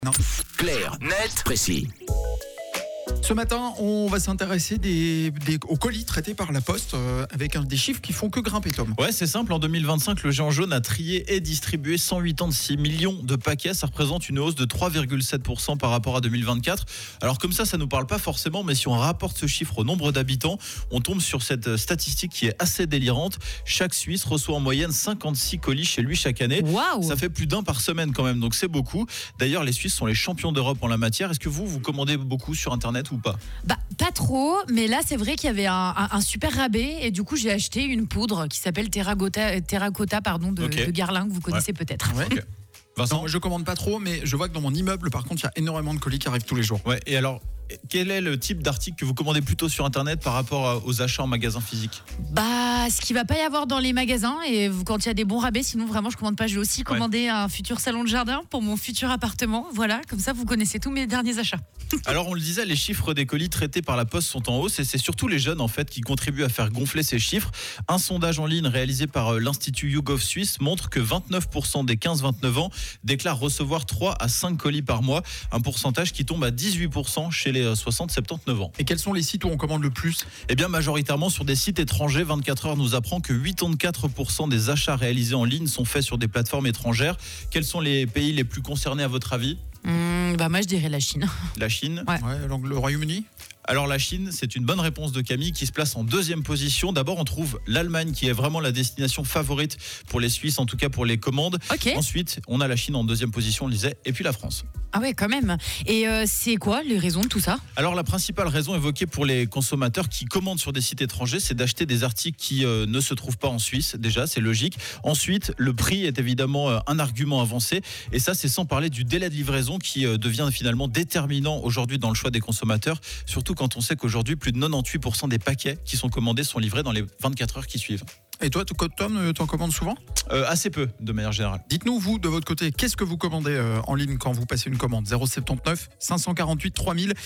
Non. Clair, net, précis. Ce matin, on va s'intéresser aux colis traités par la Poste avec des chiffres qui font que grimper, Tom. Ouais, c'est simple. En 2025, le géant jaune a trié et distribué 186 millions de paquets. Ça représente une hausse de 3,7% par rapport à 2024. Alors comme ça nous parle pas forcément, mais si on rapporte ce chiffre au nombre d'habitants, on tombe sur cette statistique qui est assez délirante. Chaque Suisse reçoit en moyenne 56 colis chez lui chaque année. Waouh. Ça fait plus d'un par semaine quand même, donc c'est beaucoup. D'ailleurs, les Suisses sont les champions d'Europe en la matière. Est-ce que vous commandez beaucoup sur Internet ou pas ? Pas trop, mais là c'est vrai qu'il y avait un super rabais et du coup j'ai acheté une poudre qui s'appelle Terracotta de Guerlain, que vous connaissez peut-être. Ouais. Okay. Vincent ? Non, moi, je commande pas trop, mais je vois que dans mon immeuble, par contre, il y a énormément de colis qui arrivent tous les jours. Ouais, et alors, quel est le type d'article que vous commandez plutôt sur Internet par rapport aux achats en magasin physique ? Ce qu'il va pas y avoir dans les magasins et quand il y a des bons rabais, sinon vraiment je commande pas. Je vais aussi commander un futur salon de jardin pour mon futur appartement. Voilà, comme ça vous connaissez tous mes derniers achats. Alors on le disait, les chiffres des colis traités par la Poste sont en hausse et c'est surtout les jeunes en fait qui contribuent à faire gonfler ces chiffres. Un sondage en ligne réalisé par l'Institut YouGov Suisse montre que 29% des 15-29 ans déclarent recevoir 3 à 5 colis par mois, un pourcentage qui tombe à 18% chez les 60-79 ans. Et quels sont les sites où on commande le plus ? Eh bien majoritairement sur des sites étrangers. 24 heures nous apprend que 84% des achats réalisés en ligne sont faits sur des plateformes étrangères. Quels sont les pays les plus concernés à votre avis ? Moi je dirais la Chine. La Chine ? Ouais, le Royaume-Uni ? Alors la Chine, c'est une bonne réponse de Camille qui se place en deuxième position. D'abord, on trouve l'Allemagne qui est vraiment la destination favorite pour les Suisses, en tout cas pour les commandes. Okay. Ensuite, on a la Chine en deuxième position, on le disait, et puis la France. Ah ouais, quand même. Et c'est quoi les raisons de tout ça ? Alors la principale raison évoquée pour les consommateurs qui commandent sur des sites étrangers, c'est d'acheter des articles qui ne se trouvent pas en Suisse. Déjà, c'est logique. Ensuite, le prix est évidemment un argument avancé. Et ça, c'est sans parler du délai de livraison qui devient finalement déterminant aujourd'hui dans le choix des consommateurs. Surtout quand on sait qu'aujourd'hui, plus de 98% des paquets qui sont commandés sont livrés dans les 24 heures qui suivent. Et toi, Tom, t'en commandes souvent ? Assez peu, de manière générale. Dites-nous, vous, de votre côté, qu'est-ce que vous commandez en ligne quand vous passez une commande ? 079 548 3000.